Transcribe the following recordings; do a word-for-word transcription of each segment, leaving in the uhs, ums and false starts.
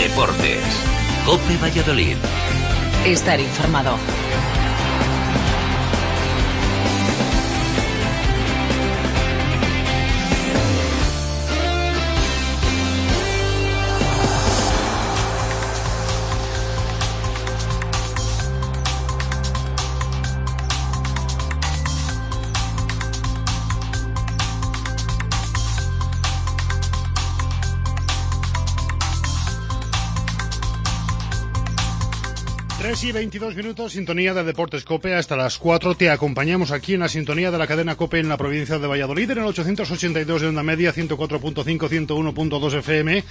Deportes. COPE Valladolid. Estar informado. tres y veintidós minutos, sintonía de Deportes COPE hasta las cuatro. Te acompañamos aquí en la sintonía de la cadena COPE en la provincia de Valladolid, en el ochocientos ochenta y dos de onda media, ciento cuatro punto cinco, ciento uno punto dos F M,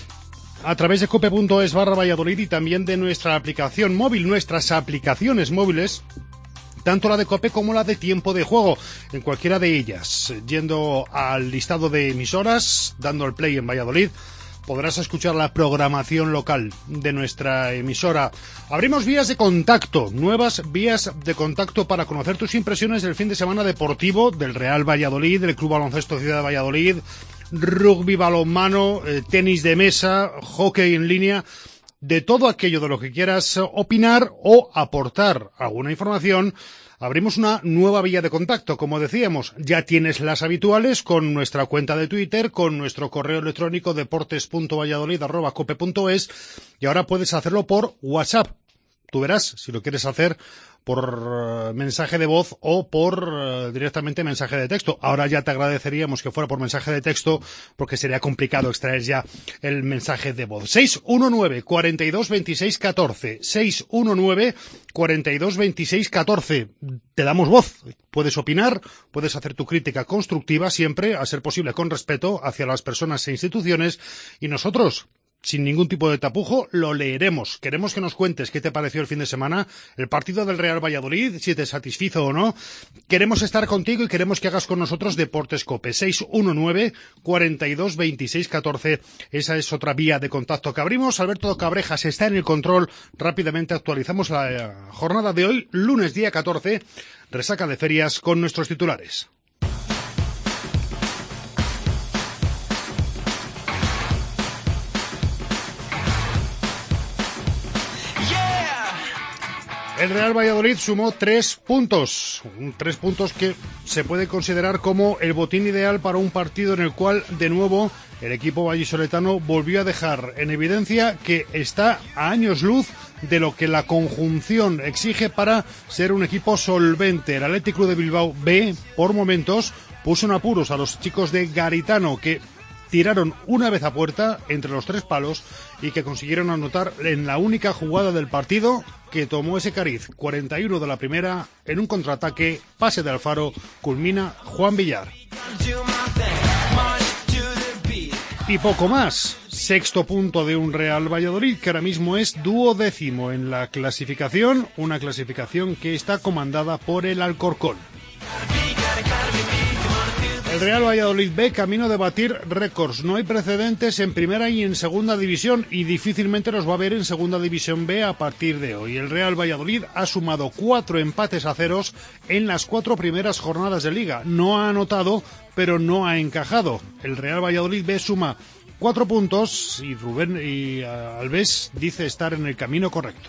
a través de cope punto es barra Valladolid y también de nuestra aplicación móvil, nuestras aplicaciones móviles, tanto la de COPE como la de Tiempo de Juego, en cualquiera de ellas, yendo al listado de emisoras, dando el play en Valladolid, podrás escuchar la programación local de nuestra emisora. Abrimos vías de contacto, nuevas vías de contacto para conocer tus impresiones del fin de semana deportivo del Real Valladolid, del Club Baloncesto Ciudad de Valladolid, rugby, balonmano, eh, tenis de mesa, hockey en línea, de todo aquello de lo que quieras opinar o aportar alguna información. Abrimos una nueva vía de contacto, como decíamos, ya tienes las habituales con nuestra cuenta de Twitter, con nuestro correo electrónico deportes punto valladolid arroba cope punto es y ahora puedes hacerlo por WhatsApp. Tú verás si lo quieres hacer por uh, mensaje de voz o por uh, directamente mensaje de texto. Ahora ya te agradeceríamos que fuera por mensaje de texto porque sería complicado extraer ya el mensaje de voz. seis uno nueve, cuarenta y dos, veintiséis, catorce. seis uno nueve, cuarenta y dos, veintiséis, catorce. Te damos voz. Puedes opinar, puedes hacer tu crítica constructiva siempre, a ser posible con respeto hacia las personas e instituciones, y nosotros, sin ningún tipo de tapujo, lo leeremos. Queremos que nos cuentes qué te pareció el fin de semana, el partido del Real Valladolid, si te satisfizo o no. Queremos estar contigo y queremos que hagas con nosotros Deportes COPE. seis uno nueve, cuarenta y dos, veintiséis, catorce. Esa es otra vía de contacto que abrimos. Alberto Cabrejas está en el control. Rápidamente actualizamos la jornada de hoy, lunes día catorce, resaca de ferias con nuestros titulares. El Real Valladolid sumó tres puntos, tres puntos que se puede considerar como el botín ideal para un partido en el cual, de nuevo, el equipo vallisoletano volvió a dejar en evidencia que está a años luz de lo que la conjunción exige para ser un equipo solvente. El Athletic Club de Bilbao B, por momentos, puso en apuros a los chicos de Garitano, que tiraron una vez a puerta entre los tres palos y que consiguieron anotar en la única jugada del partido que tomó ese cariz. cuarenta y uno de la primera, en un contraataque, pase de Alfaro, culmina Juan Villar. Y poco más. Sexto punto de un Real Valladolid que ahora mismo es duodécimo en la clasificación, una clasificación que está comandada por el Alcorcón. El Real Valladolid B camino de batir récords. No hay precedentes en primera y en segunda división y difícilmente los va a ver en segunda división B a partir de hoy. El Real Valladolid ha sumado cuatro empates a ceros en las cuatro primeras jornadas de liga. No ha anotado, pero no ha encajado. El Real Valladolid B suma cuatro puntos y Rubén y uh, Alves dice estar en el camino correcto.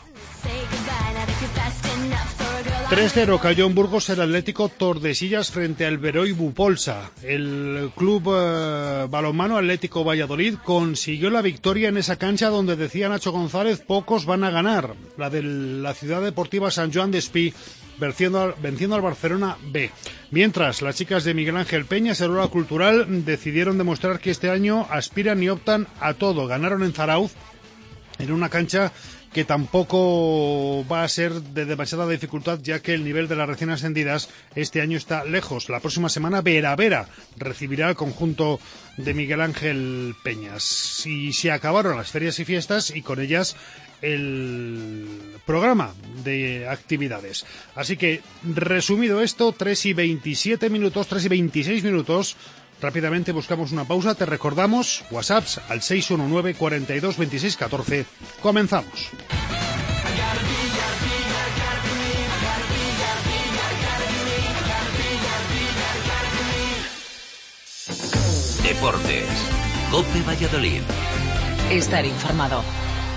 tres cero cayó en Burgos el Atlético Tordesillas frente al Beroy Bupolsa. El club eh, balonmano Atlético Valladolid consiguió la victoria en esa cancha donde decía Nacho González pocos van a ganar, la de la Ciudad Deportiva San Joan d'Espí, venciendo, venciendo al Barcelona B. Mientras, las chicas de Miguel Ángel Peña, Aurora Cultural, decidieron demostrar que este año aspiran y optan a todo. Ganaron en Zarauz, en una cancha que tampoco va a ser de demasiada dificultad, ya que el nivel de las recién ascendidas este año está lejos. La próxima semana Vera Vera recibirá al conjunto de Miguel Ángel Peñas. Y se acabaron las ferias y fiestas y con ellas el programa de actividades. Así que, resumido esto, tres y veintisiete minutos, tres y veintiséis minutos. Rápidamente buscamos una pausa, te recordamos WhatsApps al seis uno nueve, cuarenta y dos, veintiséis, catorce. Comenzamos. Deportes. COPE Valladolid. Estar informado.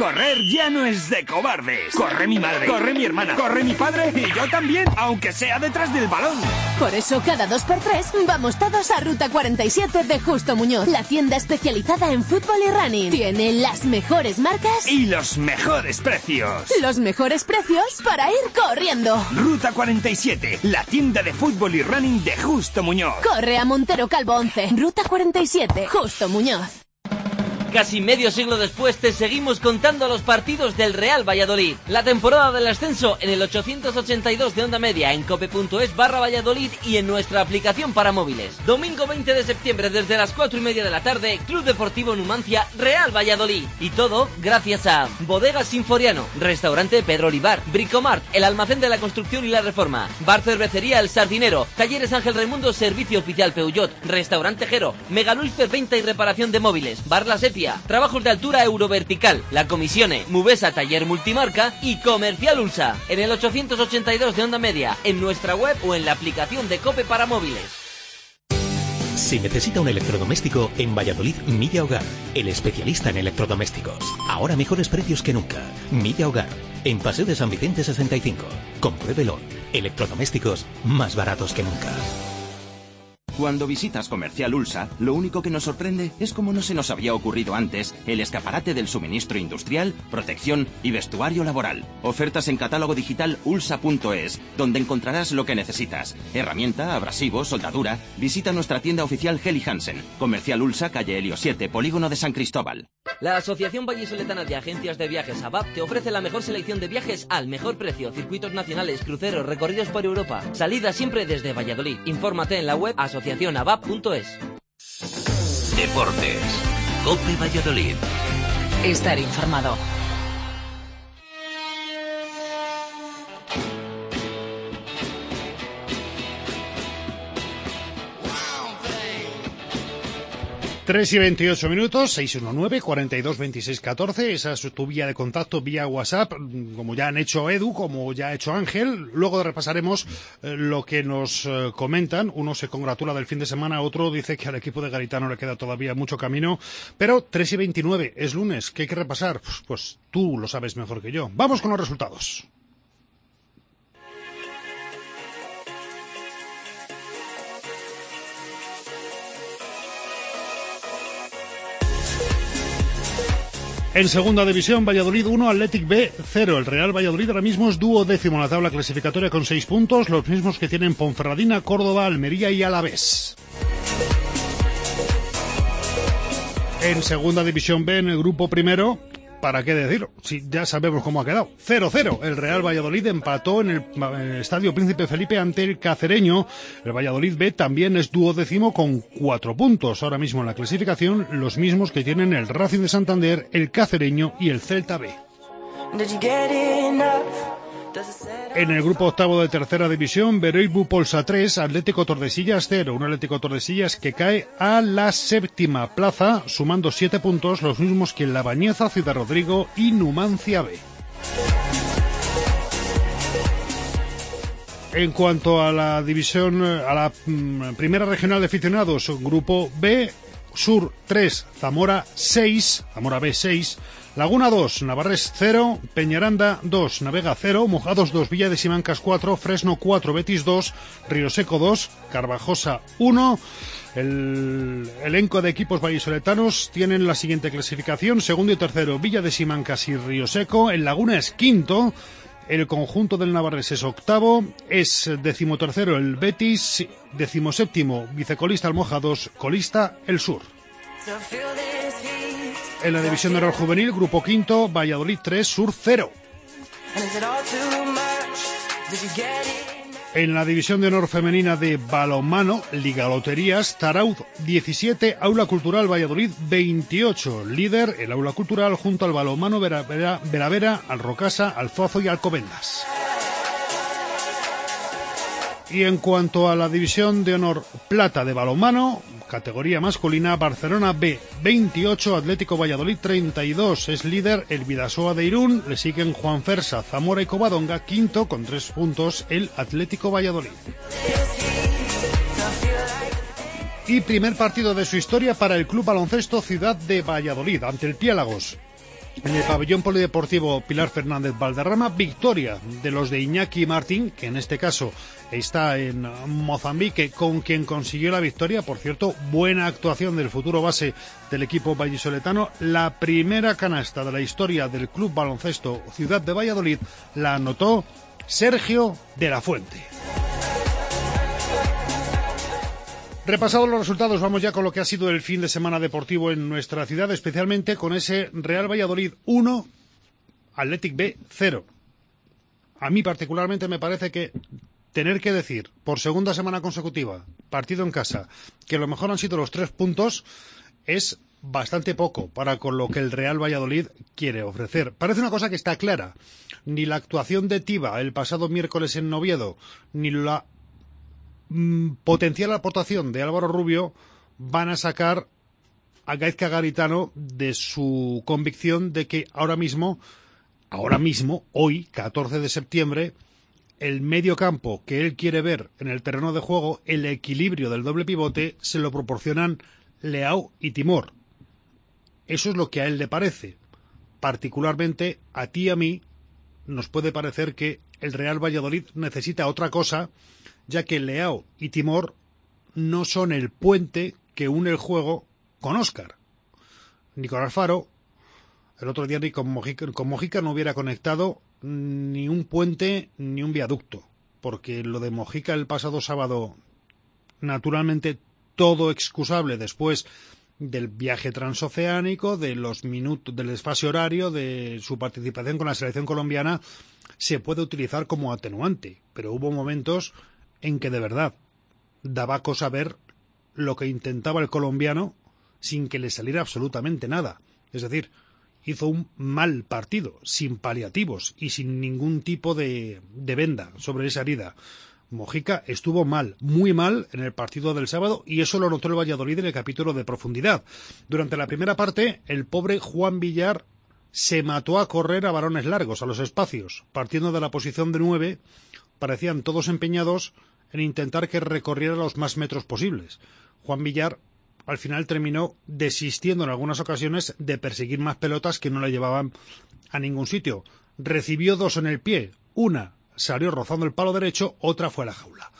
Correr ya no es de cobardes. Corre mi madre, corre mi hermana, corre mi padre y yo también, aunque sea detrás del balón. Por eso cada dos por tres vamos todos a Ruta cuarenta y siete de Justo Muñoz, la tienda especializada en fútbol y running. Tiene las mejores marcas y los mejores precios. Los mejores precios para ir corriendo. Ruta cuarenta y siete, la tienda de fútbol y running de Justo Muñoz. Corre a Montero Calvo once, Ruta cuarenta y siete, Justo Muñoz. Casi medio siglo después te seguimos contando los partidos del Real Valladolid. La temporada del ascenso en el ochocientos ochenta y dos de Onda Media, en cope.es barra Valladolid y en nuestra aplicación para móviles. Domingo veinte de septiembre desde las cuatro y media de la tarde, Club Deportivo Numancia, Real Valladolid. Y todo gracias a Bodegas Sinforiano, Restaurante Pedro Olivar, Bricomart, el almacén de la construcción y la reforma, Bar Cervecería El Sardinero, Talleres Ángel Raimundo, Servicio Oficial Peugeot, Restaurante Jero, Megalulfer Venta y Reparación de Móviles, Bar La Sepia, Trabajos de Altura Eurovertical, La Comisione, Mubesa Taller Multimarca y Comercial Ulsa. En el ochocientos ochenta y dos de Onda Media, en nuestra web o en la aplicación de COPE para móviles. Si necesita un electrodoméstico, en Valladolid, Milla Hogar, el especialista en electrodomésticos. Ahora mejores precios que nunca. Milla Hogar, en Paseo de San Vicente sesenta y cinco. Compruébelo. Electrodomésticos más baratos que nunca. Cuando visitas Comercial Ulsa, lo único que nos sorprende es cómo no se nos había ocurrido antes el escaparate del suministro industrial, protección y vestuario laboral. Ofertas en catálogo digital ulsa punto es, donde encontrarás lo que necesitas. Herramienta, abrasivo, soldadura. Visita nuestra tienda oficial Helly Hansen. Comercial Ulsa, calle Helio siete, Polígono de San Cristóbal. La Asociación Vallisoletana de Agencias de Viajes AVAP te ofrece la mejor selección de viajes al mejor precio. Circuitos nacionales, cruceros, recorridos por Europa. Salida siempre desde Valladolid. Infórmate en la web asociación avap punto es. Deportes. COPE Valladolid. Estar informado. tres y veintiocho minutos, seis uno nueve, cuarenta y dos, veintiséis, catorce, esa es tu vía de contacto vía WhatsApp, como ya han hecho Edu, como ya ha hecho Ángel. Luego repasaremos eh, lo que nos eh, comentan. Uno se congratula del fin de semana, otro dice que al equipo de Garitano le queda todavía mucho camino, pero tres y veintinueve, es lunes, ¿qué hay que repasar? Pues, pues tú lo sabes mejor que yo. Vamos con los resultados. En segunda división, Valladolid uno, Athletic B cero. El Real Valladolid ahora mismo es duodécimo en la tabla clasificatoria con seis puntos, los mismos que tienen Ponferradina, Córdoba, Almería y Alavés. En segunda división B, en el grupo primero, ¿para qué decirlo? Si ya sabemos cómo ha quedado. cero cero. El Real Valladolid empató en el, en el Estadio Príncipe Felipe ante el Cacereño. El Valladolid B también es duodécimo con cuatro puntos. Ahora mismo en la clasificación, los mismos que tienen el Racing de Santander, el Cacereño y el Celta B. En el grupo octavo de tercera división, Beroibu Polsa tres, Atlético Tordesillas cero. Un Atlético Tordesillas que cae a la séptima plaza, sumando siete puntos, los mismos que La Bañeza, Ciudad Rodrigo y Numancia B. En cuanto a la división, a la mm, primera regional de aficionados, grupo B, Sur tres, Zamora seis, Zamora B seis, Laguna dos, Navarrés cero, Peñaranda dos, Navega cero, Mojados dos, Villa de Simancas cuatro, Fresno cuatro, Betis dos, Río Seco dos, Carvajosa uno. El elenco de equipos vallisoletanos tienen la siguiente clasificación: segundo y tercero, Villa de Simancas y Río Seco. El Laguna es quinto. El conjunto del Navarrés es octavo, es decimotercero el Betis, decimoséptimo vicecolista el Mojados, colista el Sur. En la división de honor juvenil, grupo quinto, Valladolid tres, Sur cero. En la división de honor femenina de balonmano, Liga Loterías, Taraud diecisiete, Aula Cultural Valladolid veintiocho. Líder, el Aula Cultural junto al balonmano Veravera, Veravera, Alrocasa, Alzuazo y Alcobendas. Y en cuanto a la división de honor plata de balonmano, categoría masculina, Barcelona B veintiocho, Atlético Valladolid treinta y dos, es líder el Bidasoa de Irún, le siguen Juan Fersa, Zamora y Covadonga, quinto con tres puntos el Atlético Valladolid. Y primer partido de su historia para el Club Baloncesto Ciudad de Valladolid, ante el Piélagos. En el pabellón polideportivo Pilar Fernández Valderrama, victoria de los de Iñaki Martín, que en este caso está en Mozambique, con quien consiguió la victoria. Por cierto, buena actuación del futuro base del equipo vallisoletano. La primera canasta de la historia del Club Baloncesto Ciudad de Valladolid la anotó Sergio de la Fuente. Repasados los resultados, vamos ya con lo que ha sido el fin de semana deportivo en nuestra ciudad, especialmente con ese Real Valladolid uno, Athletic B cero. A mí particularmente me parece que tener que decir por segunda semana consecutiva, partido en casa, que lo mejor han sido los tres puntos, es bastante poco para con lo que el Real Valladolid quiere ofrecer. Parece una cosa que está clara. Ni la actuación de Tiba el pasado miércoles en Oviedo, ni la potencial aportación de Álvaro Rubio van a sacar a Gaizka Garitano de su convicción de que ahora mismo, ahora mismo, hoy, catorce de septiembre, el medio campo que él quiere ver en el terreno de juego, el equilibrio del doble pivote, se lo proporcionan Leao y Timor. Eso es lo que a él le parece. Particularmente a ti y a mí nos puede parecer que el Real Valladolid necesita otra cosa, ya que Leao y Timor no son el puente que une el juego con Óscar. Nicolás Faro, el otro día ni con Mojica, con Mojica no hubiera conectado ni un puente ni un viaducto, porque lo de Mojica el pasado sábado, naturalmente todo excusable después del viaje transoceánico, de los minutos, del desfase horario, de su participación con la selección colombiana, se puede utilizar como atenuante, pero hubo momentos en que de verdad daba cosa ver lo que intentaba el colombiano sin que le saliera absolutamente nada. Es decir, hizo un mal partido, sin paliativos y sin ningún tipo de, de venda sobre esa herida. Mojica estuvo mal, muy mal en el partido del sábado, y eso lo notó el Valladolid en el capítulo de profundidad. Durante la primera parte, el pobre Juan Villar se mató a correr a balones largos, a los espacios, partiendo de la posición de nueve. Parecían todos empeñados en intentar que recorriera los más metros posibles. Juan Villar al final terminó desistiendo en algunas ocasiones de perseguir más pelotas que no le llevaban a ningún sitio. Recibió dos en el pie, una salió rozando el palo derecho, otra fue a la jaula.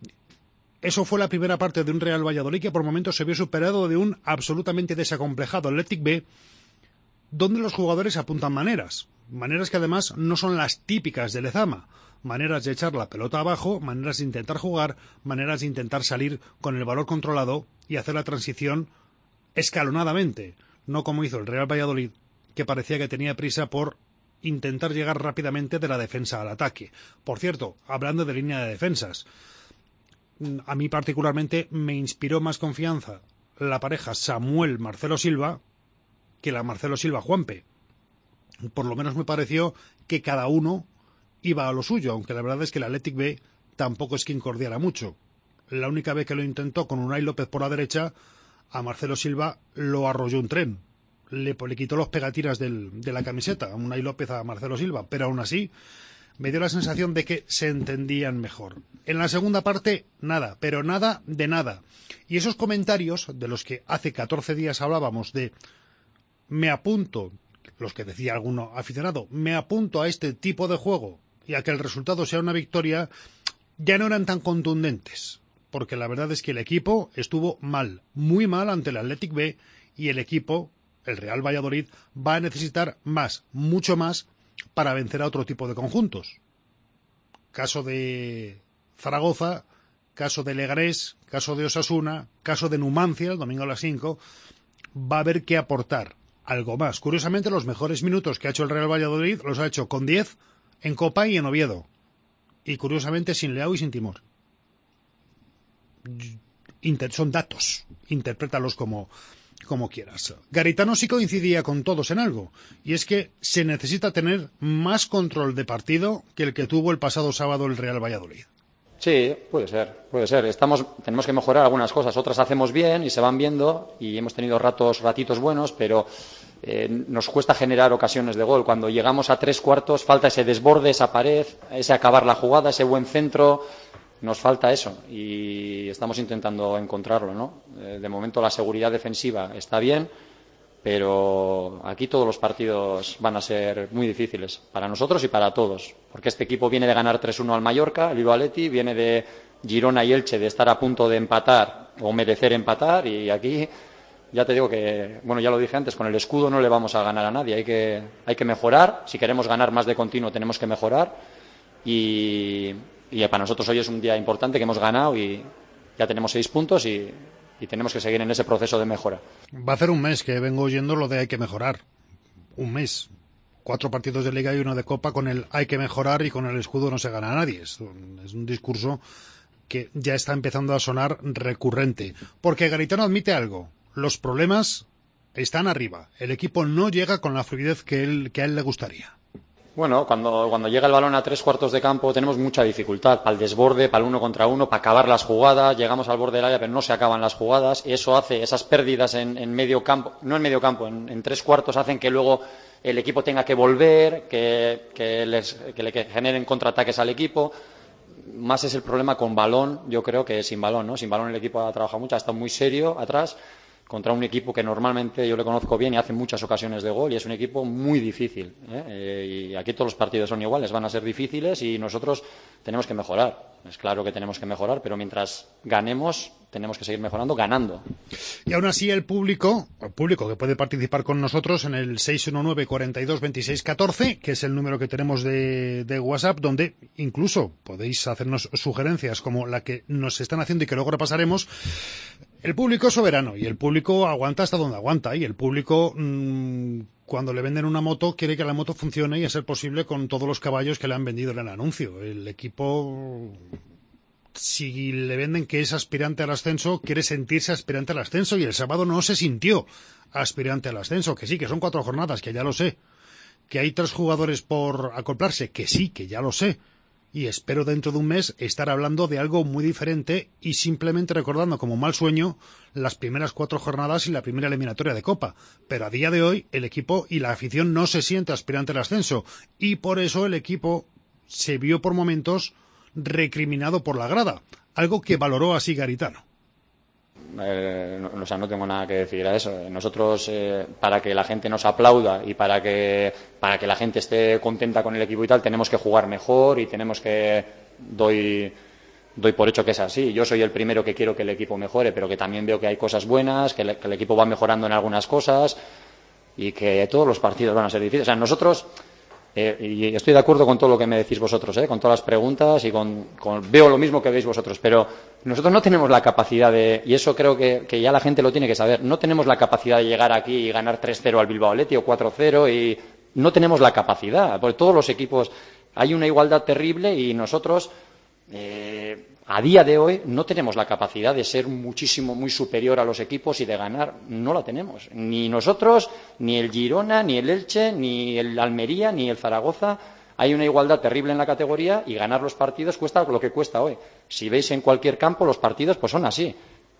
Eso fue la primera parte de un Real Valladolid que por momentos se vio superado de un absolutamente desacomplejado Athletic B, donde los jugadores apuntan maneras, maneras que además no son las típicas de Lezama, maneras de echar la pelota abajo, maneras de intentar jugar, maneras de intentar salir con el valor controlado y hacer la transición escalonadamente, no como hizo el Real Valladolid, que parecía que tenía prisa por intentar llegar rápidamente de la defensa al ataque. Por cierto, hablando de línea de defensas, a mí particularmente me inspiró más confianza la pareja Samuel-Marcelo Silva que la Marcelo Silva-Juanpe. Por lo menos me pareció que cada uno iba a lo suyo, aunque la verdad es que el Athletic B tampoco es que incordiara mucho. La única vez que lo intentó con Unai López por la derecha, a Marcelo Silva lo arrolló un tren. Le, le quitó los pegatinas del, de la camiseta a Unai López a Marcelo Silva, pero aún así me dio la sensación de que se entendían mejor. En la segunda parte, nada, pero nada de nada. Y esos comentarios de los que hace catorce días hablábamos de me apunto, los que decía alguno aficionado, me apunto a este tipo de juego y a que el resultado sea una victoria, ya no eran tan contundentes, porque la verdad es que el equipo estuvo mal, muy mal ante el Athletic B, y el equipo, el Real Valladolid, va a necesitar más, mucho más, para vencer a otro tipo de conjuntos. Caso de Zaragoza, caso de Leganés, caso de Osasuna, caso de Numancia, el domingo a las cinco, va a haber que aportar algo más. Curiosamente, los mejores minutos que ha hecho el Real Valladolid los ha hecho con diez en Copa y en Oviedo. Y curiosamente sin Leao y sin Timor. Inter- son datos, interprétalos como, como quieras. Garitano sí coincidía con todos en algo, y es que se necesita tener más control de partido que el que tuvo el pasado sábado el Real Valladolid. Sí, puede ser, puede ser. Estamos, tenemos que mejorar algunas cosas, otras hacemos bien y se van viendo, y hemos tenido ratos, ratitos buenos, pero eh, nos cuesta generar ocasiones de gol. Cuando llegamos a tres cuartos falta ese desborde, esa pared, ese acabar la jugada, ese buen centro. Nos falta eso y estamos intentando encontrarlo, ¿no? Eh, de momento la seguridad defensiva está bien, pero aquí todos los partidos van a ser muy difíciles para nosotros y para todos, porque este equipo viene de ganar tres uno al Mallorca, el Bilbao Athletic, viene de Girona y Elche de estar a punto de empatar o merecer empatar, y aquí ya te digo que, bueno, ya lo dije antes, con el escudo no le vamos a ganar a nadie, hay que, hay que mejorar, si queremos ganar más de continuo tenemos que mejorar, y, y para nosotros hoy es un día importante que hemos ganado y ya tenemos seis puntos y y tenemos que seguir en ese proceso de mejora. Va a hacer un mes que vengo oyendo lo de hay que mejorar. Un mes. Cuatro partidos de Liga y uno de Copa con el hay que mejorar y con el escudo no se gana a nadie. Es un, es un discurso que ya está empezando a sonar recurrente. Porque Garitano admite algo. Los problemas están arriba. El equipo no llega con la fluidez que, él, que a él le gustaría. Bueno, cuando, cuando llega el balón a tres cuartos de campo tenemos mucha dificultad para el desborde, para el uno contra uno, para acabar las jugadas. Llegamos al borde del área pero no se acaban las jugadas. Y eso hace, esas pérdidas en, en medio campo, no en medio campo, en, en tres cuartos hacen que luego el equipo tenga que volver, que, que, les, que le que generen contraataques al equipo. Más es el problema con balón, yo creo, que sin balón, ¿no? Sin balón el equipo ha trabajado mucho, ha estado muy serio atrás, contra un equipo que normalmente yo le conozco bien y hace muchas ocasiones de gol, y es un equipo muy difícil, ¿eh? Eh, y aquí todos los partidos son iguales, van a ser difíciles y nosotros tenemos que mejorar. Es claro que tenemos que mejorar, pero mientras ganemos tenemos que seguir mejorando, ganando. Y aún así el público, el público que puede participar con nosotros en el seis uno nueve, cuarenta y dos, veintiséis, catorce, que es el número que tenemos de, de WhatsApp, donde incluso podéis hacernos sugerencias como la que nos están haciendo y que luego repasaremos. El público es soberano y el público aguanta hasta donde aguanta, y el público mmm, cuando le venden una moto quiere que la moto funcione y a ser posible con todos los caballos que le han vendido en el anuncio. El equipo, si le venden que es aspirante al ascenso, quiere sentirse aspirante al ascenso, y el sábado no se sintió aspirante al ascenso. Que sí, que son cuatro jornadas, que ya lo sé. Que hay tres jugadores por acoplarse, que sí, que ya lo sé. Y espero dentro de un mes estar hablando de algo muy diferente y simplemente recordando como mal sueño las primeras cuatro jornadas y la primera eliminatoria de Copa. Pero a día de hoy el equipo y la afición no se siente aspirante al ascenso, y por eso el equipo se vio por momentos recriminado por la grada, algo que valoró así Garitano. Eh, no, o sea, no tengo nada que decir a eso. Nosotros, eh, para que la gente nos aplauda y para que, para que la gente esté contenta con el equipo y tal, tenemos que jugar mejor y tenemos que... Doy, doy por hecho que es así. Yo soy el primero que quiero que el equipo mejore, pero que también veo que hay cosas buenas, que, le, que el equipo va mejorando en algunas cosas y que todos los partidos van a ser difíciles. O sea, nosotros... Eh, y estoy de acuerdo con todo lo que me decís vosotros, eh, con todas las preguntas, y con, con veo lo mismo que veis vosotros, pero nosotros no tenemos la capacidad de, y eso creo que, que ya la gente lo tiene que saber, no tenemos la capacidad de llegar aquí y ganar tres cero al Bilbao Athletic o cuatro cero, y no tenemos la capacidad, porque todos los equipos hay una igualdad terrible y nosotros eh, a día de hoy no tenemos la capacidad de ser muchísimo, muy superior a los equipos y de ganar. No la tenemos. Ni nosotros, ni el Girona, ni el Elche, ni el Almería, ni el Zaragoza. Hay una igualdad terrible en la categoría y ganar los partidos cuesta lo que cuesta hoy. Si veis en cualquier campo, los partidos pues son así.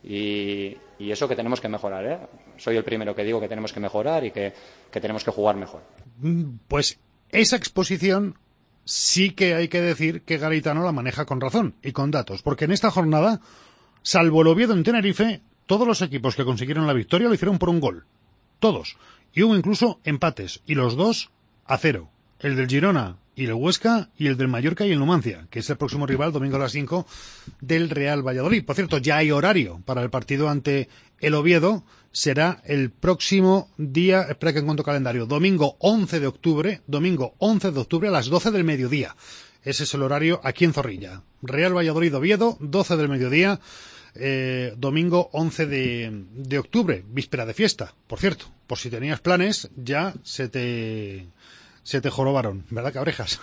Y, y eso que tenemos que mejorar, ¿eh? Soy el primero que digo que tenemos que mejorar y que, que tenemos que jugar mejor. Pues esa exposición... sí que hay que decir que Garitano la maneja con razón y con datos, porque en esta jornada, salvo el Oviedo en Tenerife, todos los equipos que consiguieron la victoria lo hicieron por un gol. Todos. Y hubo incluso empates, y los dos a cero. El del Girona y el Huesca, y el del Mallorca y el Numancia, que es el próximo rival, domingo a las cinco, del Real Valladolid. Por cierto, ya hay horario para el partido ante el Oviedo. Será el próximo día, espera que encuentro calendario, domingo once de octubre, domingo once de octubre a las doce del mediodía. Ese es el horario aquí en Zorrilla. Real Valladolid Oviedo, doce del mediodía, eh, domingo once de, de octubre, víspera de fiesta, por cierto. Por si tenías planes, ya se te... se te jorobaron, ¿verdad, cabrejas?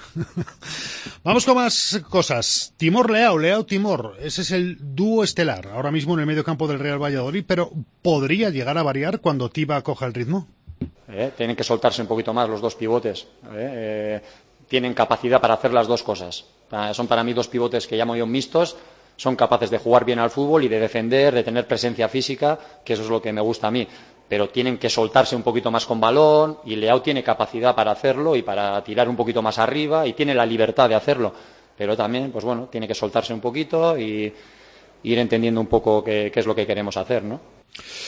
Vamos con más cosas. Timor Leao, Leao Timor, ese es el dúo estelar, ahora mismo en el medio campo del Real Valladolid, pero ¿podría llegar a variar cuando Tiba coja el ritmo? Eh, tienen que soltarse un poquito más los dos pivotes. Eh, eh, tienen capacidad para hacer las dos cosas. Eh, son para mí dos pivotes que llamo yo mixtos. Son capaces de jugar bien al fútbol y de defender, de tener presencia física, que eso es lo que me gusta a mí. Pero tienen que soltarse un poquito más con balón, y Leao tiene capacidad para hacerlo y para tirar un poquito más arriba, y tiene la libertad de hacerlo. Pero también, pues bueno, tiene que soltarse un poquito y ir entendiendo un poco qué, qué es lo que queremos hacer, ¿no?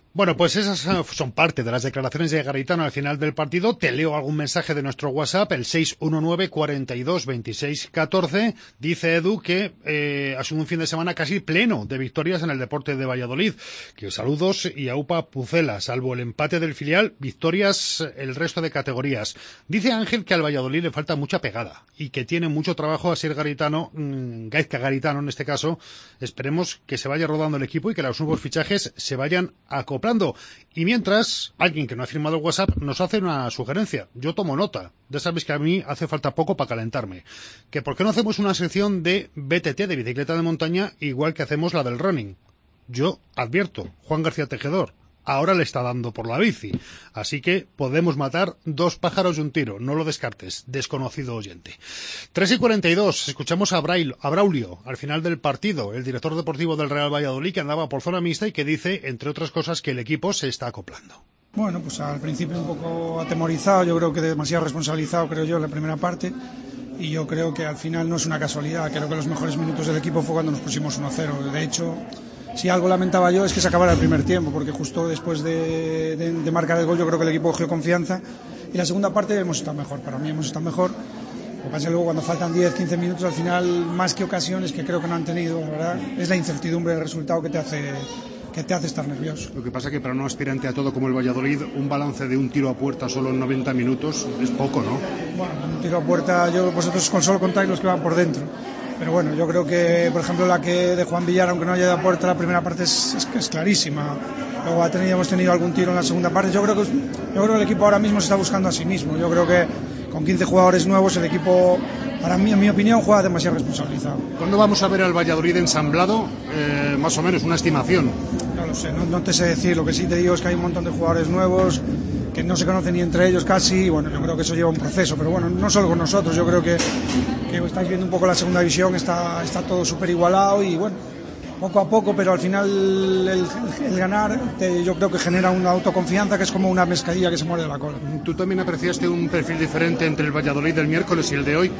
Bueno, pues esas son parte de las declaraciones de Garitano al final del partido. Te leo algún mensaje de nuestro WhatsApp, el seis uno nueve, cuarenta y dos, veintiséis, catorce. Dice Edu que eh, ha sido un fin de semana casi pleno de victorias en el deporte de Valladolid. Que saludos y aupa Pucela, salvo el empate del filial, victorias el resto de categorías. Dice Ángel que al Valladolid le falta mucha pegada y que tiene mucho trabajo a ser Garitano, mmm, Gaizka Garitano en este caso. Esperemos que se vaya rodando el equipo y que los nuevos fichajes se vayan acoplando. Y mientras, alguien que no ha firmado el WhatsApp nos hace una sugerencia. Yo tomo nota. Ya sabéis que a mí hace falta poco para calentarme. Que por qué no hacemos una sección de B T T, de bicicleta de montaña, igual que hacemos la del running. Yo advierto, Juan García Tejedor ahora le está dando por la bici. Así que podemos matar dos pájaros de un tiro. No lo descartes, desconocido oyente. tres y cuarenta y dos, escuchamos a, Braille, a Braulio al final del partido, el director deportivo del Real Valladolid, que andaba por zona mixta y que dice, entre otras cosas, que el equipo se está acoplando. Bueno, pues al principio un poco atemorizado, yo creo que demasiado responsabilizado, creo yo, en la primera parte. Y yo creo que al final no es una casualidad. Creo que los mejores minutos del equipo fue cuando nos pusimos uno a cero. De hecho, si algo lamentaba yo es que se acabara el primer tiempo, porque justo después de, de, de marcar el gol yo creo que el equipo cogió confianza y la segunda parte hemos estado mejor, para mí hemos estado mejor. Lo que pasa es que luego cuando faltan diez, quince minutos al final, más que ocasiones que creo que no han tenido, la verdad, es la incertidumbre del resultado que te hace, que te hace estar nervioso. Lo que pasa es que para un aspirante a todo como el Valladolid, un balance de un tiro a puerta solo en noventa minutos es poco, ¿no? Bueno, un tiro a puerta, yo vosotros con solo contáis los que van por dentro. Pero bueno, yo creo que, por ejemplo, la que de Juan Villar, aunque no haya dado puerta, la primera parte es, es, es clarísima. Luego ha tenido, hemos tenido algún tiro en la segunda parte. Yo creo, que, yo creo que el equipo ahora mismo se está buscando a sí mismo. Yo creo que con quince jugadores nuevos el equipo, para mí, en mi opinión, juega demasiado responsabilizado. ¿Cuándo vamos a ver al Valladolid ensamblado? Eh, más o menos, una estimación. No lo sé, no, no te sé decir. Lo que sí te digo es que hay un montón de jugadores nuevos que no se conocen ni entre ellos casi. Y bueno, yo creo que eso lleva un proceso. Pero bueno, no solo con nosotros, yo creo que que estáis viendo un poco la segunda división, está, está todo súper igualado y bueno, poco a poco, pero al final el, el ganar te, yo creo que genera una autoconfianza que es como una pescadilla que se muerde la cola. ¿Tú también apreciaste un perfil diferente entre el Valladolid del miércoles y el de hoy?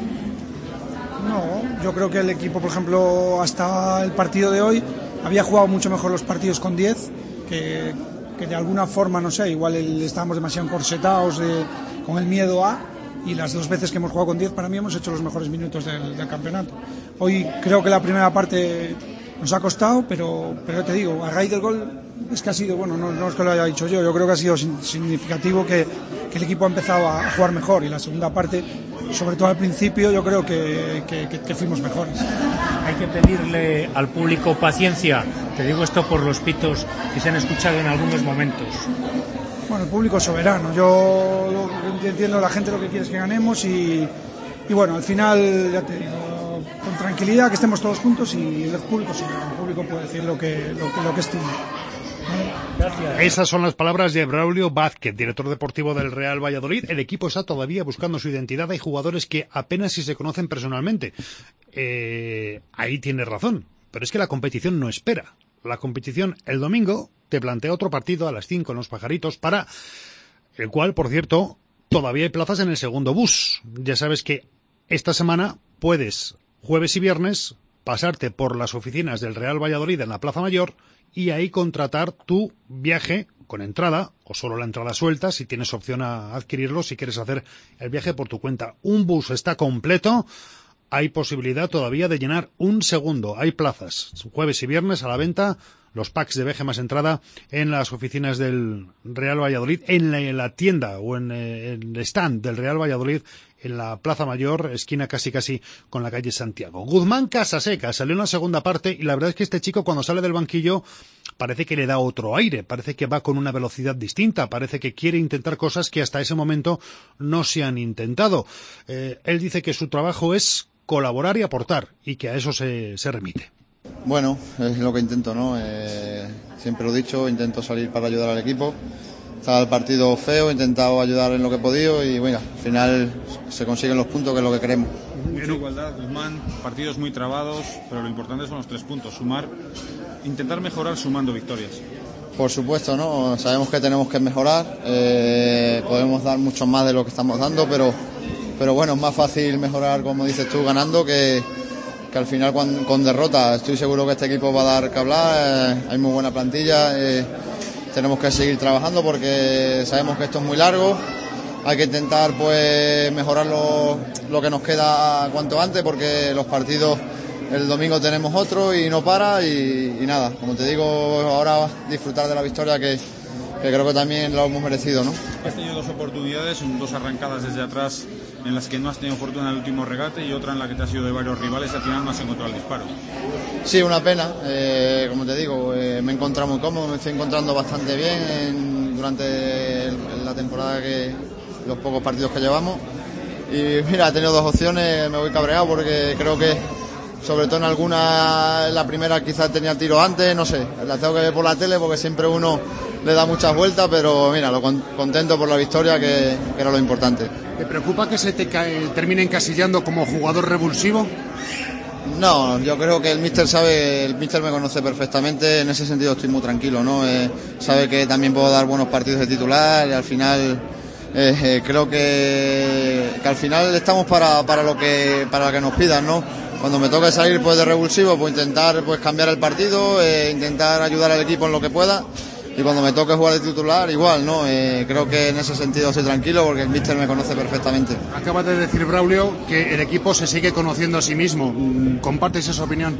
No, yo creo que el equipo, por ejemplo, hasta el partido de hoy había jugado mucho mejor los partidos con diez, que, que de alguna forma, no sé, igual el, estábamos demasiado encorsetados de, con el miedo a... y las dos veces que hemos jugado con diez para mí hemos hecho los mejores minutos del, del campeonato. Hoy creo que la primera parte nos ha costado, pero, pero te digo, a raíz del gol es que ha sido, bueno, no, no es que lo haya dicho yo, yo creo que ha sido significativo que, que el equipo ha empezado a, a jugar mejor y la segunda parte, sobre todo al principio, yo creo que, que, que, que fuimos mejores. Hay que pedirle al público paciencia, te digo esto por los pitos que se han escuchado en algunos momentos. Bueno, el público es soberano. Yo entiendo, la gente lo que quiere es que ganemos y, y bueno, al final, ya te digo, con tranquilidad, que estemos todos juntos y el público es soberano. El público puede decir lo que, lo que, lo que estime. ¿Vale? Gracias. Esas son las palabras de Braulio Vázquez, director deportivo del Real Valladolid. El equipo está todavía buscando su identidad. Hay jugadores que apenas si se conocen personalmente. Eh, ahí tiene razón. Pero es que la competición no espera. La competición el domingo te plantea otro partido a las cinco en Los Pajaritos, para el cual, por cierto, todavía hay plazas en el segundo bus. Ya sabes que esta semana puedes, jueves y viernes, pasarte por las oficinas del Real Valladolid en la Plaza Mayor y ahí contratar tu viaje con entrada, o solo la entrada suelta, si tienes opción a adquirirlo, si quieres hacer el viaje por tu cuenta. Un bus está completo. Hay posibilidad todavía de llenar un segundo. Hay plazas. Jueves y viernes a la venta. Los packs de viaje más entrada en las oficinas del Real Valladolid, en la, en la tienda o en eh, el stand del Real Valladolid, en la Plaza Mayor, esquina casi casi con la calle Santiago. Guzmán Casaseca salió en la segunda parte y la verdad es que este chico cuando sale del banquillo parece que le da otro aire, parece que va con una velocidad distinta, parece que quiere intentar cosas que hasta ese momento no se han intentado. Eh, él dice que su trabajo es colaborar y aportar y que a eso se, se remite. Bueno, es lo que intento, ¿no? Eh, siempre lo he dicho, intento salir para ayudar al equipo. Estaba el partido feo, he intentado ayudar en lo que he podido y bueno, al final se consiguen los puntos, que es lo que queremos. Mucha igualdad, Guzmán, partidos muy trabados, pero lo importante son los tres puntos, sumar, intentar mejorar sumando victorias. Por supuesto, ¿no? Sabemos que tenemos que mejorar, eh, podemos dar mucho más de lo que estamos dando, pero, pero bueno, es más fácil mejorar, como dices tú, ganando que... que al final con, con derrota. Estoy seguro que este equipo va a dar que hablar, eh, hay muy buena plantilla, eh, tenemos que seguir trabajando porque sabemos que esto es muy largo. Hay que intentar pues mejorar lo, lo que nos queda cuanto antes porque los partidos el domingo tenemos otro y no para y, y nada, como te digo, ahora disfrutar de la victoria que, que creo que también lo hemos merecido, ¿no? Has tenido dos oportunidades, dos arrancadas desde atrás en las que no has tenido fortuna en el último regate y otra en la que te has ido de varios rivales y al final no has encontrado el disparo. Sí, una pena, eh, como te digo, eh, me he encontrado muy cómodo, me estoy encontrando bastante bien en, durante el, la temporada que los pocos partidos que llevamos y mira, he tenido dos opciones, me voy cabreado porque creo que sobre todo en alguna, en la primera quizás tenía tiro antes, no sé, la tengo que ver por la tele porque siempre uno le da muchas vueltas, pero mira, lo con, contento por la victoria que, que era lo importante. ¿Te preocupa que se te cae, termine encasillando como jugador revulsivo? No, yo creo que el míster sabe, el míster me conoce perfectamente, en ese sentido estoy muy tranquilo, ¿no? Eh, sabe que también puedo dar buenos partidos de titular y al final eh, eh, creo que, que al final estamos para, para lo que para lo que nos pidan, ¿no? Cuando me toque salir pues de revulsivo, pues intentar pues cambiar el partido, eh, intentar ayudar al equipo en lo que pueda. Y cuando me toque jugar de titular, igual, ¿no? Eh, creo que en ese sentido estoy tranquilo porque el míster me conoce perfectamente. Acaba de decir Braulio que el equipo se sigue conociendo a sí mismo. ¿Compartes esa opinión?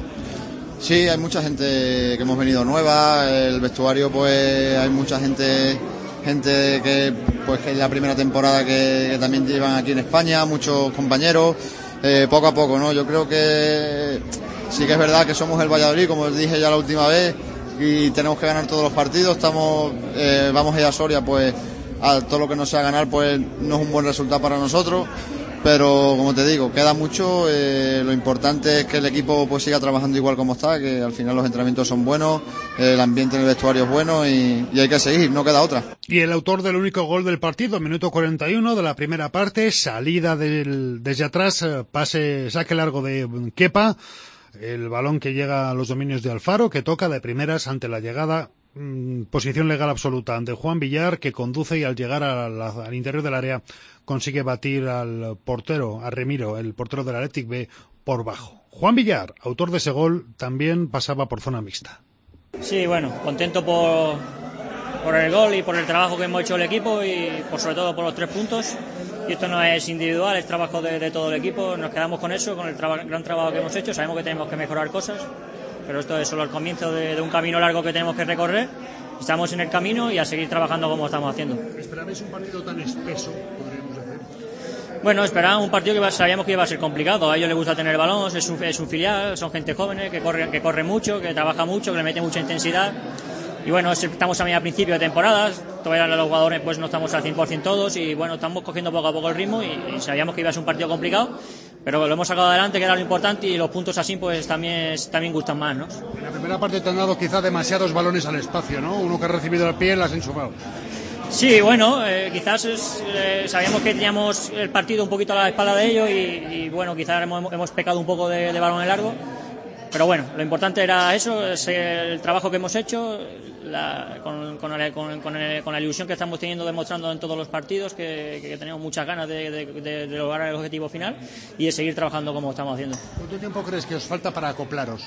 Sí, hay mucha gente que hemos venido nueva, el vestuario pues hay mucha gente gente que pues que es la primera temporada que, que también llevan aquí en España, muchos compañeros, eh, poco a poco, ¿no? Yo creo que sí que es verdad que somos el Valladolid, como os dije ya la última vez, y tenemos que ganar todos los partidos, estamos eh, vamos a ir a Soria, pues a todo lo que no sea ganar pues no es un buen resultado para nosotros, pero como te digo, queda mucho, eh, lo importante es que el equipo pues siga trabajando igual como está, que al final los entrenamientos son buenos, eh, el ambiente en el vestuario es bueno y, y hay que seguir, no queda otra. Y el autor del único gol del partido, minuto cuarenta y uno de la primera parte, salida del, desde atrás, pase, saque largo de Kepa, el balón que llega a los dominios de Alfaro, que toca de primeras ante la llegada, mmm, posición legal absoluta ante Juan Villar, que conduce y al llegar a la, al interior del área consigue batir al portero, a Remiro, el portero del Athletic B, por bajo. Juan Villar, autor de ese gol, también pasaba por zona mixta. Sí, bueno, contento por, por el gol y por el trabajo que hemos hecho el equipo y por sobre todo por los tres puntos. Y esto no es individual, es trabajo de, de todo el equipo, nos quedamos con eso, con el traba, gran trabajo que hemos hecho, sabemos que tenemos que mejorar cosas, pero esto es solo el comienzo de, de un camino largo que tenemos que recorrer, estamos en el camino y a seguir trabajando como estamos haciendo. ¿Esperabais un partido tan espeso, podríamos decir? Bueno, esperábamos un partido que iba, sabíamos que iba a ser complicado, a ellos les gusta tener el balón, es un, es un filial, son gente joven, que corre, que corre mucho, que trabaja mucho, que le mete mucha intensidad. Y bueno, estamos a principio de temporadas, todavía los jugadores pues no estamos al cien por ciento todos y bueno, estamos cogiendo poco a poco el ritmo y, y sabíamos que iba a ser un partido complicado, pero lo hemos sacado adelante, que era lo importante, y los puntos así pues también, también gustan más, ¿no? En la primera parte te han dado quizá demasiados balones al espacio, ¿no? Uno que ha recibido al pie, lo has enchufado. Sí, bueno, eh, quizás es, eh, sabíamos que teníamos el partido un poquito a la espalda de ellos y, y bueno, quizás hemos, hemos pecado un poco de, de balón largo. Pero bueno, lo importante era eso, es el trabajo que hemos hecho, la, con, con, el, con, con, el, con la ilusión que estamos teniendo, demostrando en todos los partidos, que, que tenemos muchas ganas de, de, de, de lograr el objetivo final y de seguir trabajando como estamos haciendo. ¿Cuánto tiempo crees que os falta para acoplaros?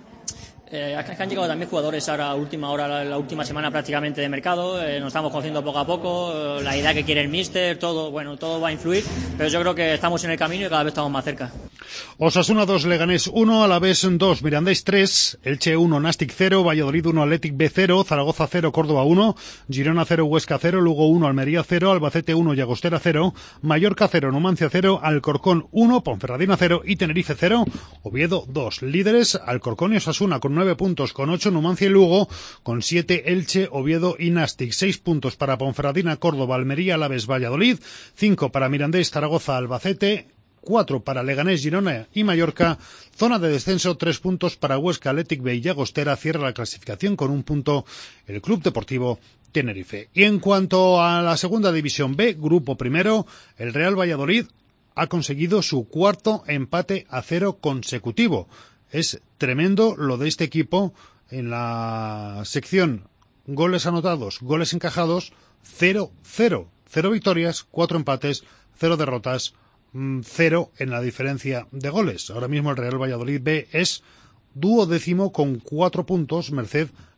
Eh, han llegado también jugadores ahora a última hora, la, la última semana prácticamente de mercado, eh, nos estamos conociendo poco a poco, eh, la idea que quiere el míster, todo, bueno, todo va a influir, pero yo creo que estamos en el camino y cada vez estamos más cerca. Osasuna dos, Leganés uno, Alavés dos, Mirandés tres, Elche uno, Nastic cero, Valladolid uno, Athletic B cero, Zaragoza cero, Córdoba uno, Girona cero, Huesca cero, Lugo uno, Almería cero, Albacete uno, Llagostera cero, Mallorca cero, Numancia cero, Alcorcón uno, Ponferradina cero y Tenerife cero, Oviedo dos. Líderes Alcorcón y Osasuna con nueve puntos, con ocho Numancia y Lugo, con siete Elche, Oviedo y Nastic, seis puntos para Ponferradina, Córdoba, Almería, Alavés, Valladolid, cinco para Mirandés, Zaragoza, Albacete, cuatro para Leganés, Girona y Mallorca, zona de descenso, tres puntos para Huesca, Athletic B y Llagostera, cierra la clasificación con un punto el Club Deportivo Tenerife. Y en cuanto a la segunda división B, grupo primero, el Real Valladolid ha conseguido su cuarto empate a cero consecutivo. Es tremendo lo de este equipo en la sección goles anotados, goles encajados, cero cero, cero victorias, cuatro empates, cero derrotas, cero en la diferencia de goles. Ahora mismo el Real Valladolid B es duodécimo con cuatro puntos, merced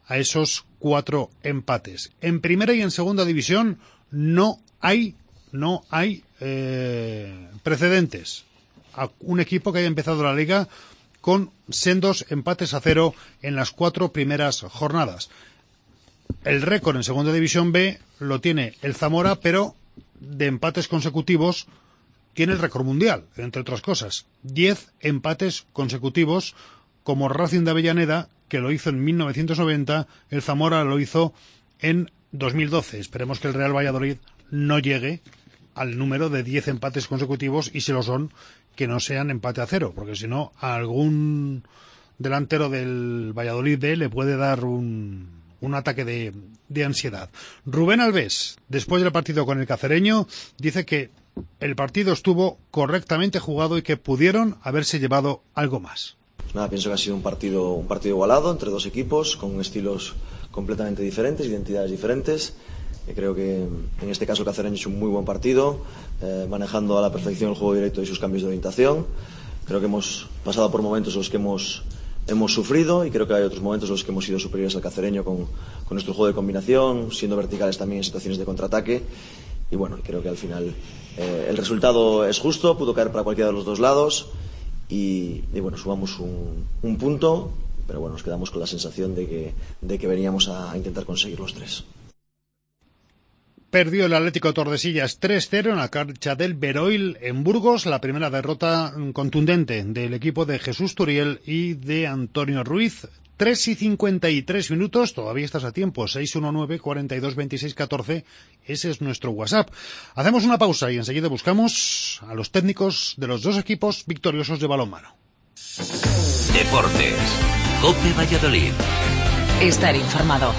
a esos cuatro empates. En primera y en segunda división no hay, no hay eh, precedentes. A un equipo que haya empezado la liga con sendos empates a cero en las cuatro primeras jornadas. El récord en segunda división B lo tiene el Zamora, pero de empates consecutivos tiene el récord mundial, entre otras cosas. Diez empates consecutivos, como Racing de Avellaneda, que lo hizo en mil novecientos noventa, el Zamora lo hizo en dos mil doce. Esperemos que el Real Valladolid no llegue al número de diez empates consecutivos, y si lo son, que no sean empate a cero, porque si no, a algún delantero del Valladolid B le puede dar un, un ataque de, de ansiedad. Rubén Alves, después del partido con el Cacereño, dice que el partido estuvo correctamente jugado y que pudieron haberse llevado algo más. Pues nada, pienso que ha sido un partido, un partido igualado entre dos equipos con estilos completamente diferentes, identidades diferentes. Creo que en este caso el Cacereño ha hecho un muy buen partido, eh, manejando a la perfección el juego directo y sus cambios de orientación. Creo que hemos pasado por momentos en los que hemos, hemos sufrido, y creo que hay otros momentos en los que hemos sido superiores al Cacereño con, con nuestro juego de combinación, siendo verticales también en situaciones de contraataque. Y bueno, creo que al final eh, el resultado es justo, pudo caer para cualquiera de los dos lados, y, y bueno, sumamos un, un punto, pero bueno, nos quedamos con la sensación de que, de que veníamos a intentar conseguir los tres. Perdió el Atlético Tordesillas tres cero en la cancha del Beroil en Burgos, la primera derrota contundente del equipo de Jesús Turiel y de Antonio Ruiz. tres y cincuenta y tres minutos, todavía estás a tiempo, seis uno nueve, cuarenta y dos, veintiséis, catorce, ese es nuestro WhatsApp. Hacemos una pausa y enseguida buscamos a los técnicos de los dos equipos victoriosos de balonmano. Deportes, COPE Valladolid. Estar informado.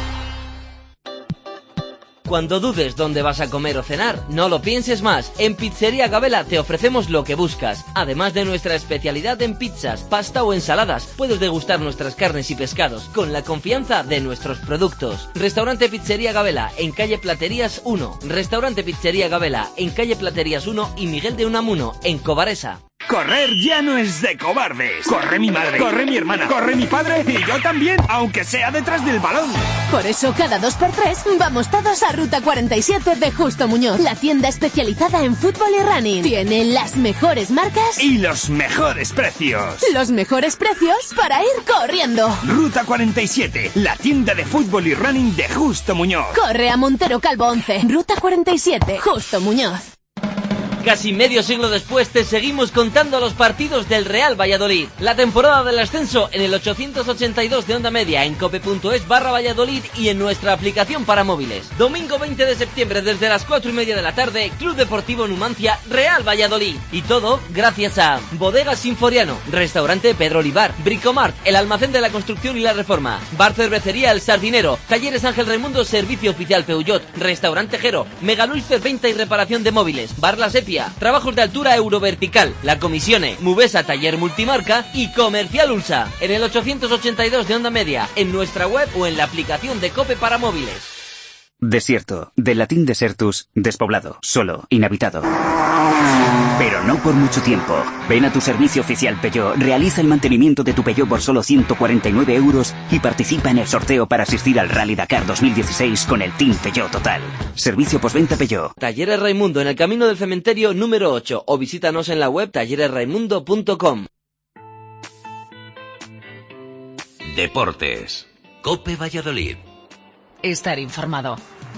Cuando dudes dónde vas a comer o cenar, no lo pienses más. En Pizzería Gabela te ofrecemos lo que buscas. Además de nuestra especialidad en pizzas, pasta o ensaladas, puedes degustar nuestras carnes y pescados con la confianza de nuestros productos. Restaurante Pizzería Gabela en calle Platerías uno. Restaurante Pizzería Gabela en calle Platerías uno y Miguel de Unamuno en Cobaresa. Correr ya no es de cobardes. Corre mi madre, corre mi hermana, corre mi padre y yo también, aunque sea detrás del balón. Por eso cada dos por tres vamos todos a Ruta cuarenta y siete de Justo Muñoz, la tienda especializada en fútbol y running. Tiene las mejores marcas y los mejores precios. Los mejores precios para ir corriendo. Ruta cuarenta y siete, la tienda de fútbol y running de Justo Muñoz. Corre a Montero Calvo once, Ruta cuarenta y siete, Justo Muñoz. Casi medio siglo después te seguimos contando los partidos del Real Valladolid. La temporada del ascenso en el ochocientos ochenta y dos de Onda Media, en cope.es barra Valladolid y en nuestra aplicación para móviles. Domingo veinte de septiembre desde las cuatro y media de la tarde, Club Deportivo Numancia, Real Valladolid. Y todo gracias a Bodegas Sinforiano, Restaurante Pedro Olivar, Bricomart, el almacén de la construcción y la reforma, Bar Cervecería El Sardinero, Talleres Ángel Raimundo, Servicio Oficial Peugeot, Restaurante Jero, Megaluisfer Venta y Reparación de Móviles, Bar La Sepia, Trabajos de Altura Eurovertical, La Comisione, Mubesa Taller Multimarca y Comercial Ulsa. En el ochocientos ochenta y dos de Onda Media, en nuestra web o en la aplicación de COPE para móviles. Desierto, del latín desertus, despoblado, solo, inhabitado. Pero no por mucho tiempo. Ven a tu servicio oficial Peugeot, realiza el mantenimiento de tu Peugeot por solo ciento cuarenta y nueve euros y participa en el sorteo para asistir al Rally Dakar dos mil dieciséis con el Team Peugeot Total. Servicio postventa Peugeot. Talleres Raimundo en el Camino del Cementerio número ocho o visítanos en la web talleres raimundo punto com. Deportes, COPE Valladolid. Estar informado.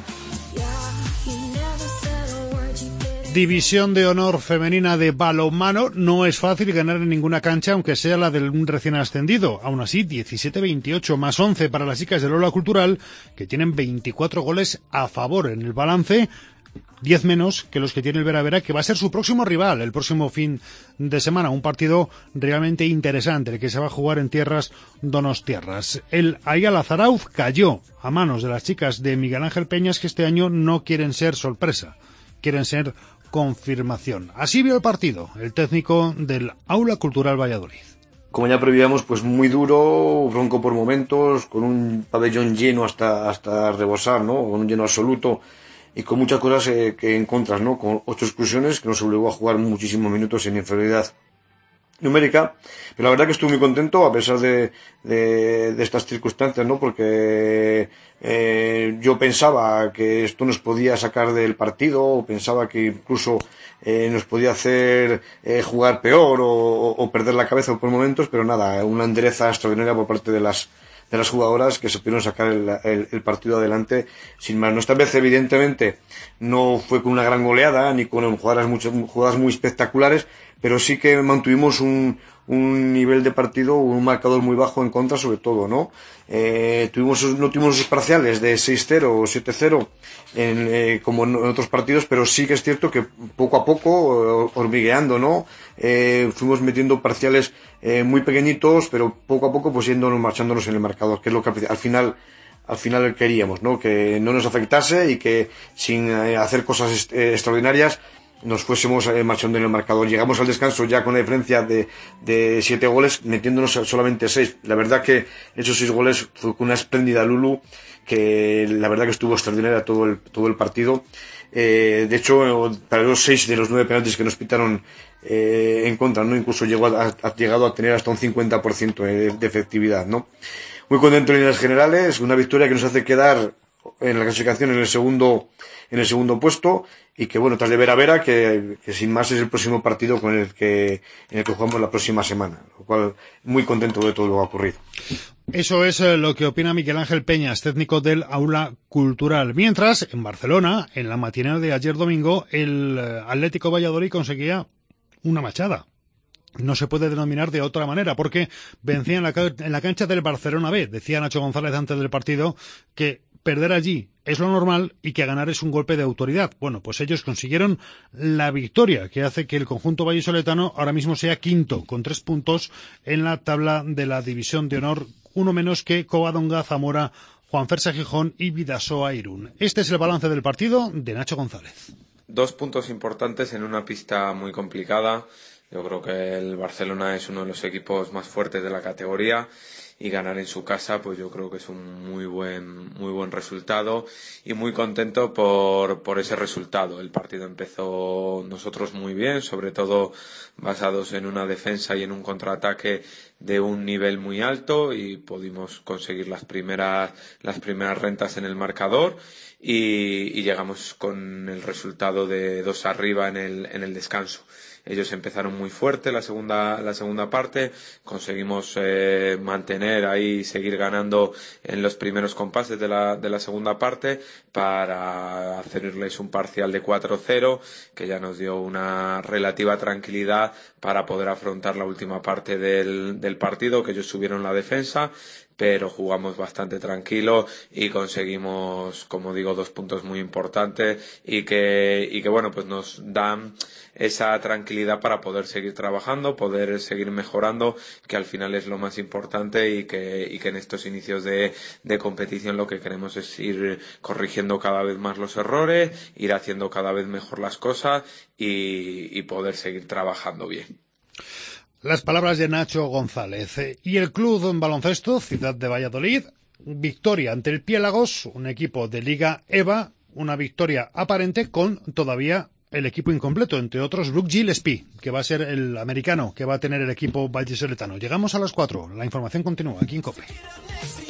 División de honor femenina de balonmano. No es fácil ganar en ninguna cancha, aunque sea la de un recién ascendido. Aún así, diecisiete veintiocho más once para las chicas del Ola Cultural, que tienen veinticuatro goles a favor en el balance, diez menos que los que tiene el Vera Vera, que va a ser su próximo rival el próximo fin de semana. Un partido realmente interesante, el que se va a jugar en tierras donostiarras. El Ayala Zarauz cayó a manos de las chicas de Miguel Ángel Peñas, que este año no quieren ser sorpresa, quieren ser confirmación. Así vio el partido el técnico del Aula Cultural Valladolid. Como ya prevíamos, pues muy duro, bronco por momentos, con un pabellón lleno hasta, hasta rebosar, ¿no? Con un lleno absoluto y con muchas cosas eh, que encuentras, ¿no? Con ocho exclusiones, que nos obligó a jugar muchísimos minutos en inferioridad numérica, pero la verdad que estoy muy contento a pesar de, de, de estas circunstancias, ¿no? Porque eh, yo pensaba que esto nos podía sacar del partido, o pensaba que incluso eh, nos podía hacer eh, jugar peor o, o perder la cabeza por momentos, pero nada, una endereza extraordinaria por parte de las de las jugadoras que se pudieron sacar el, el, el partido adelante sin más. No, esta vez evidentemente no fue con una gran goleada ni con jugadas, muchas, jugadas muy espectaculares, pero sí que mantuvimos un, un nivel de partido, un marcador muy bajo en contra sobre todo, ¿no? Eh, tuvimos, no tuvimos esos parciales de seis cero o siete cero en, eh, como en otros partidos, pero sí que es cierto que poco a poco, hormigueando, ¿no? Eh, fuimos metiendo parciales eh, muy pequeñitos, pero poco a poco pues yéndonos, marchándonos en el marcador, que es lo que al final al final queríamos, ¿no? Que no nos afectase y que sin eh, hacer cosas est- eh, extraordinarias nos fuésemos eh, marchando en el marcador. Llegamos al descanso ya con la diferencia de, de siete goles, metiéndonos solamente seis. La verdad que esos seis goles fue con una espléndida Lulu, que la verdad que estuvo extraordinaria todo el, todo el partido. Eh, de hecho, para los seis de los nueve penaltis que nos pitaron eh, en contra, ¿no? Incluso llegó a, ha llegado a tener hasta un cincuenta por ciento de, de efectividad, ¿no? Muy contento en líneas generales, una victoria que nos hace quedar en la clasificación en el segundo, en el segundo puesto, y que bueno, tras de ver a Vera, que, que sin más es el próximo partido con el que, en el que jugamos la próxima semana, lo cual muy contento de todo lo que ha ocurrido. Eso es eh, lo que opina Miguel Ángel Peñas, técnico del Aula Cultural. Mientras, en Barcelona, en la matinal de ayer domingo, el eh, Atlético Valladolid conseguía una machada. No se puede denominar de otra manera, porque vencía en la, en la cancha del Barcelona B. Decía Nacho González antes del partido que perder allí es lo normal y que ganar es un golpe de autoridad. Bueno, pues ellos consiguieron la victoria, que hace que el conjunto vallisoletano ahora mismo sea quinto, con tres puntos en la tabla de la División de Honor, uno menos que Covadonga, Zamora, Juanfersa Gijón y Bidasoa Irún. Este es el balance del partido de Nacho González. Dos puntos importantes en una pista muy complicada. Yo creo que el Barcelona es uno de los equipos más fuertes de la categoría, y ganar en su casa, pues yo creo que es un muy buen, muy buen resultado, y muy contento por, por ese resultado. El partido empezó nosotros muy bien, sobre todo basados en una defensa y en un contraataque de un nivel muy alto, y pudimos conseguir las primeras, las primeras rentas en el marcador, y, y llegamos con el resultado de dos arriba en el, en el descanso. Ellos empezaron muy fuerte la segunda, la segunda parte, conseguimos eh, mantener ahí, seguir ganando en los primeros compases de la, de la segunda parte para hacerles un parcial de cuatro cero, que ya nos dio una relativa tranquilidad para poder afrontar la última parte del, del partido, que ellos subieron la defensa, pero jugamos bastante tranquilo y conseguimos, como digo, dos puntos muy importantes, y que, y que bueno, pues nos dan esa tranquilidad para poder seguir trabajando, poder seguir mejorando, que al final es lo más importante, y que, y que en estos inicios de, de competición lo que queremos es ir corrigiendo cada vez más los errores, ir haciendo cada vez mejor las cosas y, y poder seguir trabajando bien. Las palabras de Nacho González. Y el club en baloncesto, Ciudad de Valladolid, victoria ante el Piélagos, un equipo de Liga EVA, una victoria aparente con todavía el equipo incompleto, entre otros Brooke Gillespie, que va a ser el americano que va a tener el equipo vallisoletano. Llegamos a las cuatro, la información continúa aquí en COPE.